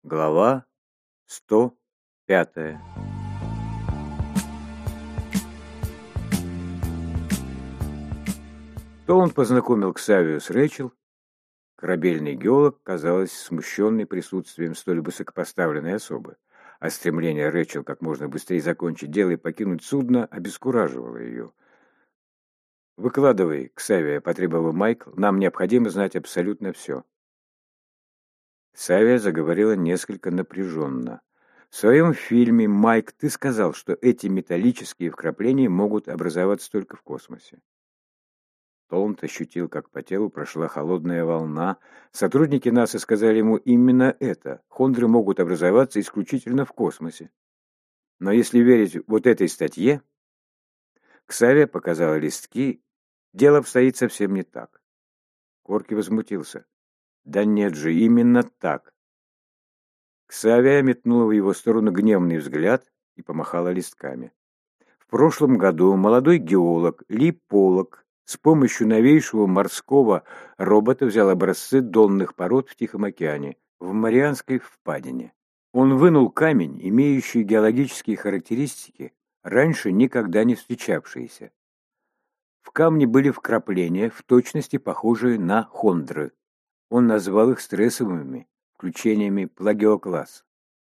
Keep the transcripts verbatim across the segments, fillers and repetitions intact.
Глава сто пятая. То он познакомил Ксавию с Рэчел. Корабельный геолог, казалось, смущенный присутствием столь высокопоставленной особы, а стремление Рэчел как можно быстрее закончить дело и покинуть судно обескураживало ее. «Выкладывай, Ксавия», — потребовал Майкл, — «нам необходимо знать абсолютно все». Ксавия заговорила несколько напряженно. В своем фильме «Майк» ты сказал, что эти металлические вкрапления могут образоваться только в космосе. Толланд ощутил, как по телу прошла холодная волна. Сотрудники НАСА сказали ему именно это. Хондры могут образоваться исключительно в космосе. Но если верить вот этой статье, Ксавия показала листки, дело обстоит совсем не так. Корки возмутился. Да нет же, именно так. Ксавия метнула в его сторону гневный взгляд и помахала листками. В прошлом году молодой геолог Ли Поллок с помощью новейшего морского робота взял образцы донных пород в Тихом океане, в Марианской впадине. Он вынул камень, имеющий геологические характеристики, раньше никогда не встречавшиеся. В камне были вкрапления, в точности похожие на хондры. Он назвал их стрессовыми включениями плагиокласс.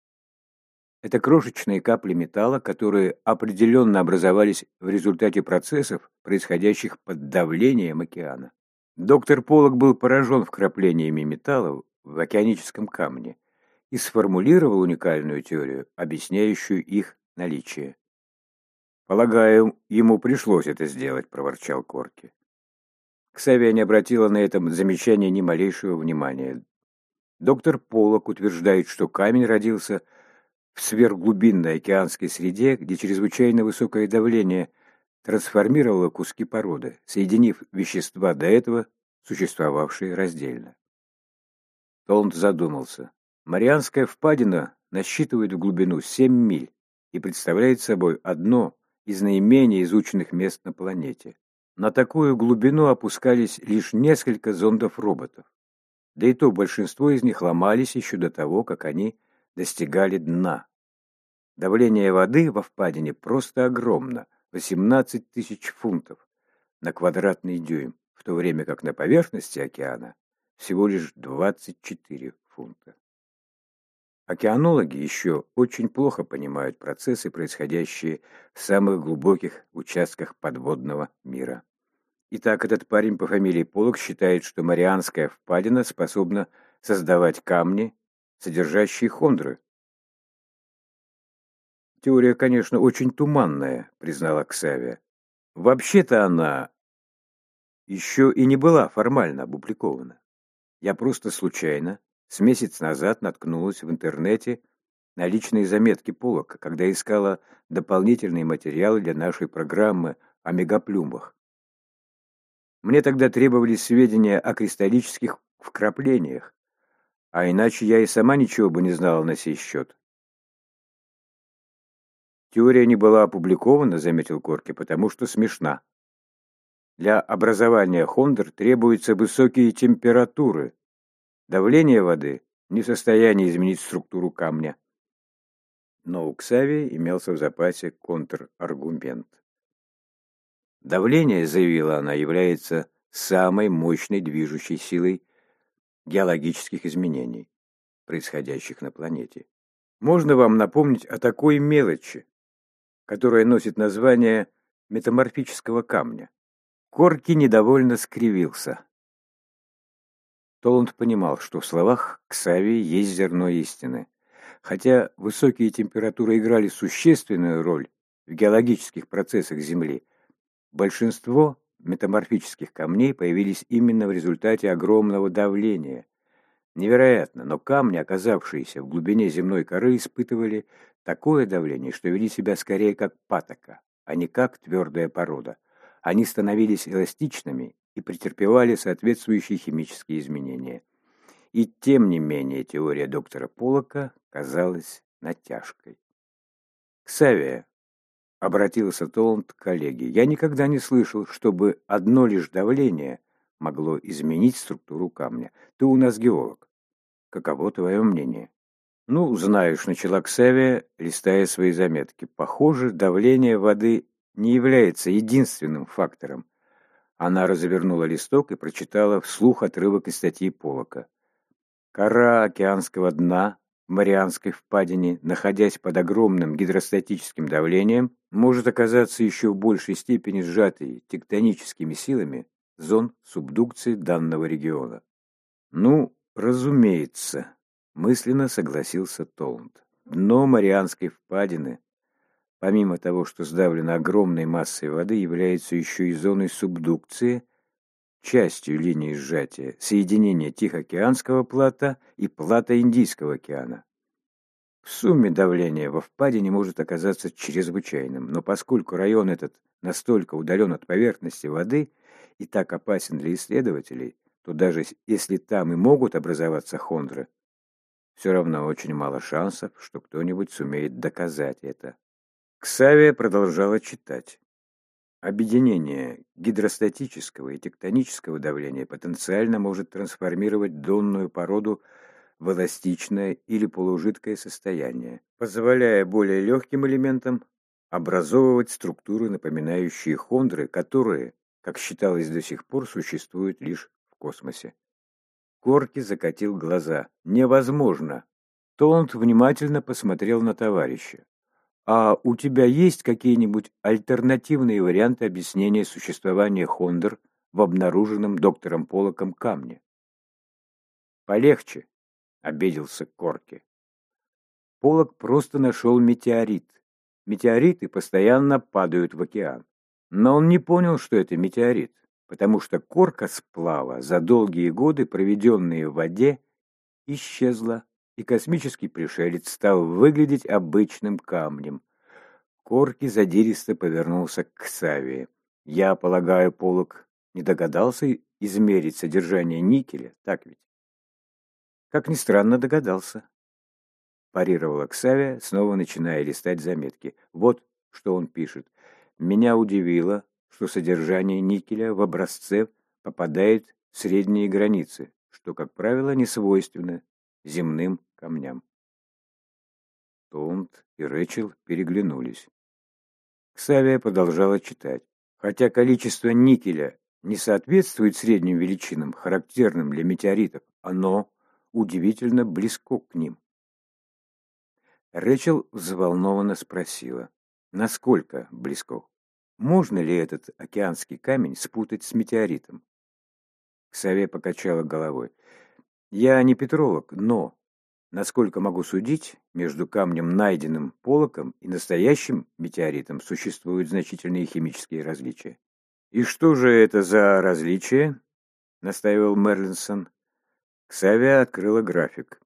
Это крошечные капли металла, которые определенно образовались в результате процессов, происходящих под давлением океана. Доктор Поллок был поражен вкраплениями металла в океаническом камне и сформулировал уникальную теорию, объясняющую их наличие. «Полагаю, ему пришлось это сделать», — проворчал Корки. Ксавия не обратила на это замечание ни малейшего внимания. Доктор Поллок утверждает, что камень родился в сверхглубинной океанской среде, где чрезвычайно высокое давление трансформировало куски породы, соединив вещества до этого существовавшие раздельно. Толланд задумался. Марианская впадина насчитывает в глубину семь миль и представляет собой одно из наименее изученных мест на планете. На такую глубину опускались лишь несколько зондов-роботов. Да и то большинство из них ломались еще до того, как они достигали дна. Давление воды во впадине просто огромно – восемнадцать тысяч фунтов на квадратный дюйм, в то время как на поверхности океана всего лишь двадцать четыре фунта. Океанологи еще очень плохо понимают процессы, происходящие в самых глубоких участках подводного мира. Итак, этот парень по фамилии Поллок считает, что Марианская впадина способна создавать камни, содержащие хондры. Теория, конечно, очень туманная, признала Ксавия. Вообще-то она еще и не была формально опубликована. Я просто случайно с месяц назад наткнулась в интернете на личные заметки Поллока, когда искала дополнительные материалы для нашей программы о мегаплюмбах. Мне тогда требовались сведения о кристаллических вкраплениях, а иначе я и сама ничего бы не знала на сей счет. Теория не была опубликована, заметил Корки, потому что смешна. Для образования хондр требуются высокие температуры. Давление воды не в состоянии изменить структуру камня. Но у Ксавии имелся в запасе контраргумент. Давление, заявила она, является самой мощной движущей силой геологических изменений, происходящих на планете. Можно вам напомнить о такой мелочи, которая носит название метаморфического камня? Корки недовольно скривился. Толланд понимал, что в словах Ксавии есть зерно истины. Хотя высокие температуры играли существенную роль в геологических процессах Земли, большинство метаморфических камней появились именно в результате огромного давления. Невероятно, но камни, оказавшиеся в глубине земной коры, испытывали такое давление, что вели себя скорее как патока, а не как твердая порода. Они становились эластичными и претерпевали соответствующие химические изменения. И тем не менее теория доктора Поллока казалась натяжкой. «Ксавия», — обратился Толланд к коллеге, — «я никогда не слышал, чтобы одно лишь давление могло изменить структуру камня. Ты у нас геолог. Каково твое мнение?» Ну, знаешь, начала Ксавия, листая свои заметки. Похоже, давление воды не является единственным фактором. Она развернула листок и прочитала вслух отрывок из статьи Поллока. Кора океанского дна в Марианской впадине, находясь под огромным гидростатическим давлением, может оказаться еще в большей степени сжатой тектоническими силами зон субдукции данного региона. Ну, разумеется, мысленно согласился Толланд. Дно Марианской впадины, помимо того, что сдавлено огромной массой воды, является еще и зоной субдукции, частью линии сжатия, соединения Тихоокеанского плато и плато Индийского океана. В сумме давление во впадине может оказаться чрезвычайным, но поскольку район этот настолько удален от поверхности воды и так опасен для исследователей, то даже если там и могут образоваться хондры, все равно очень мало шансов, что кто-нибудь сумеет доказать это. Ксавия продолжала читать. Объединение гидростатического и тектонического давления потенциально может трансформировать донную породу в эластичное или полужидкое состояние, позволяя более легким элементам образовывать структуры, напоминающие хондры, которые, как считалось до сих пор, существуют лишь в космосе. Корки закатил глаза. «Невозможно!» Толланд внимательно посмотрел на товарища. «А у тебя есть какие-нибудь альтернативные варианты объяснения существования хондр в обнаруженном доктором Поллоком камне?» «Полегче», — обиделся Корки. Поллок просто нашел метеорит. Метеориты постоянно падают в океан. Но он не понял, что это метеорит, потому что корка сплава, за долгие годы, проведенные в воде, исчезла, и космический пришелец стал выглядеть обычным камнем. Корки задиристо повернулся к Ксавии. «Я полагаю, Поллок не догадался измерить содержание никеля, так ведь?» «Как ни странно, догадался», — парировала Ксавия, снова начиная листать заметки. «Вот что он пишет. Меня удивило, что содержание никеля в образце попадает в средние границы, что, как правило, не свойственно земным камням». Толланд и Рэчел переглянулись. Ксавия продолжала читать. Хотя количество никеля не соответствует средним величинам, характерным для метеоритов, оно удивительно близко к ним. Рэчел взволнованно спросила, насколько близко? Можно ли этот океанский камень спутать с метеоритом? Ксавия покачала головой. Я не петролог, но, насколько могу судить, между камнем, найденным Поллоком, и настоящим метеоритом существуют значительные химические различия. «И что же это за различия?» — настаивал Мерлинсон. Ксавия открыла график.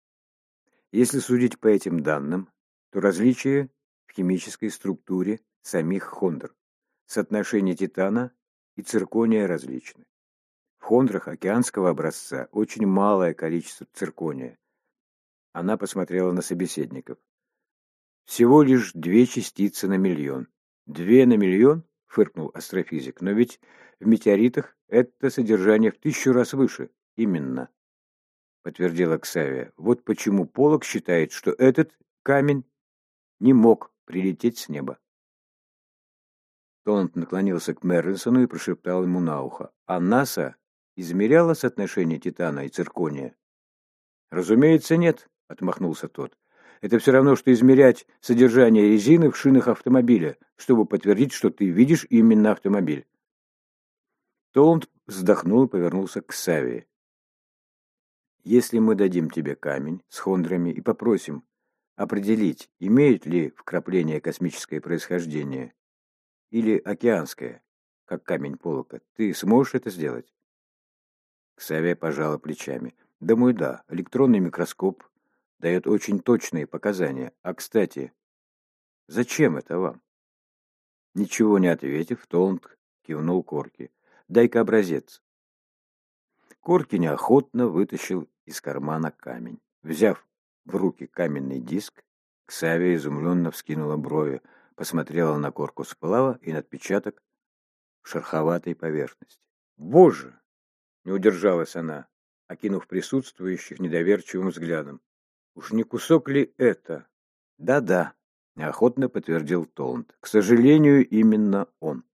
Если судить по этим данным, то различия в химической структуре самих хондр, соотношение титана и циркония различны. В хондрах океанского образца очень малое количество циркония. Она посмотрела на собеседников. Всего лишь две частицы на миллион. Две на миллион? Фыркнул астрофизик. Но ведь в метеоритах это содержание в тысячу раз выше. Именно, подтвердила Ксавия. Вот почему Поллок считает, что этот камень не мог прилететь с неба. Толланд наклонился к Мерлинсону и прошептал ему на ухо. А НАСА измеряла соотношение титана и циркония? Разумеется, нет, отмахнулся тот. Это все равно, что измерять содержание резины в шинах автомобиля, чтобы подтвердить, что ты видишь именно автомобиль. Толланд вздохнул и повернулся к Ксавии. Если мы дадим тебе камень с хондрами и попросим определить, имеет ли вкрапление космическое происхождение или океанское, как камень Поллока, ты сможешь это сделать? Ксавия пожала плечами. Думаю, да. Электронный микроскоп дает очень точные показания. А, кстати, зачем это вам? Ничего не ответив, Толланд кивнул Корки. Дай-ка образец. Корки неохотно вытащил из кармана камень. Взяв в руки каменный диск, Ксавия изумленно вскинула брови, посмотрела на корку сплава и на отпечаток шероховатой поверхности. «Боже!» — не удержалась она, окинув присутствующих недоверчивым взглядом. Уж не кусок ли это? Да-да, неохотно подтвердил Толланд. К сожалению, именно он.